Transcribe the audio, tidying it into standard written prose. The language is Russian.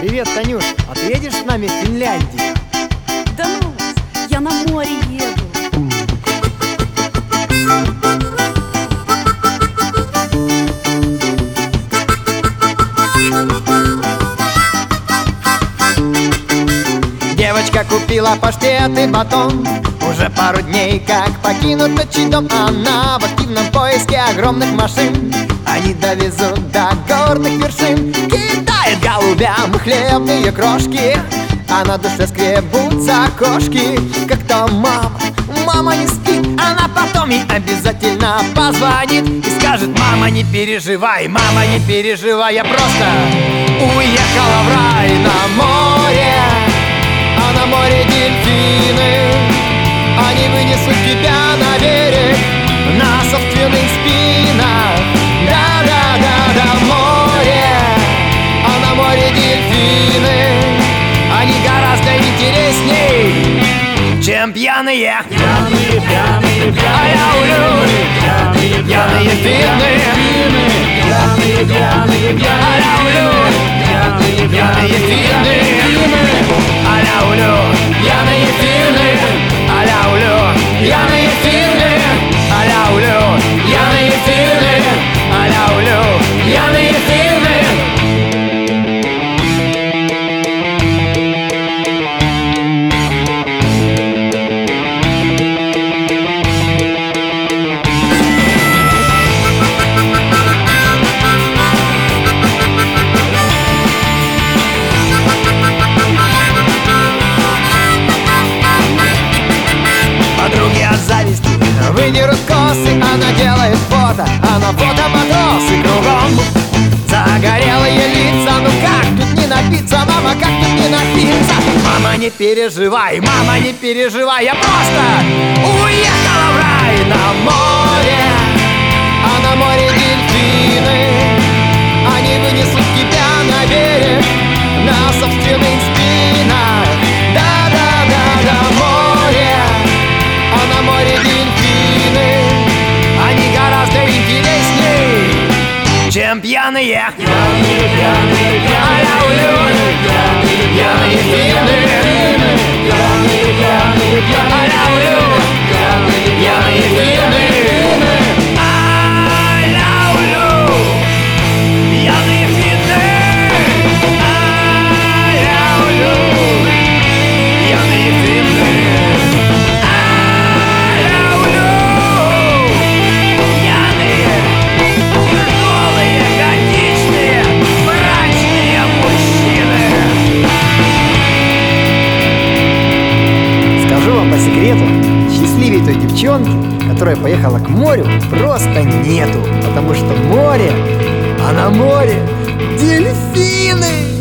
Привет, Танюш, а ты едешь с нами в Финляндию? Да ну вас, я на море еду. Девочка купила паштет и батон. Уже пару дней как покинут отчий дом. Она в активном поиске огромных машин. Они довезут до горных вершин. Кидает голубям хлебные крошки, а на душе скребутся кошки. Как там мама не спит. Она потом ей обязательно позвонит и скажет: мама, не переживай, мама, не переживай, я просто уехала в рай на море. А на море дельфины, они вынесут тебя на берег на собственных спинах. Да-да-да-да, море. А на море дельфины, они гораздо интересней, чем пьяные. Пьяные, пьяные, пьяные, пьяные финны. пьяные, пьяные, пьяные, Пьяные финны. Аляулю, пьяные финны. Аляулю, пьяные финны. Аляулю, пьяные финны. Аляулю, пьяные финны. Выдерут косы, она делает фото, а на фото матросы кругом. Загорелые лица, ну как тут не напиться, мама, как тут не напиться? Мама, не переживай, мама, не переживай, я просто уехала в рай на море. А на море дельфины, они вынесут тебя на берег на собственных спинах. Да-да-да-да, море. А на море дельфины, они гораздо интересней, чем пьяные. пьяные, пьяные, Пьяные финны. пьяные, пьяные, Пьяные финны. Пьяные финны. Пьяные финны. Скажу вам по секрету, счастливее той девчонки, которая поехала к морю, просто нету. Потому что море, а на море дельфины.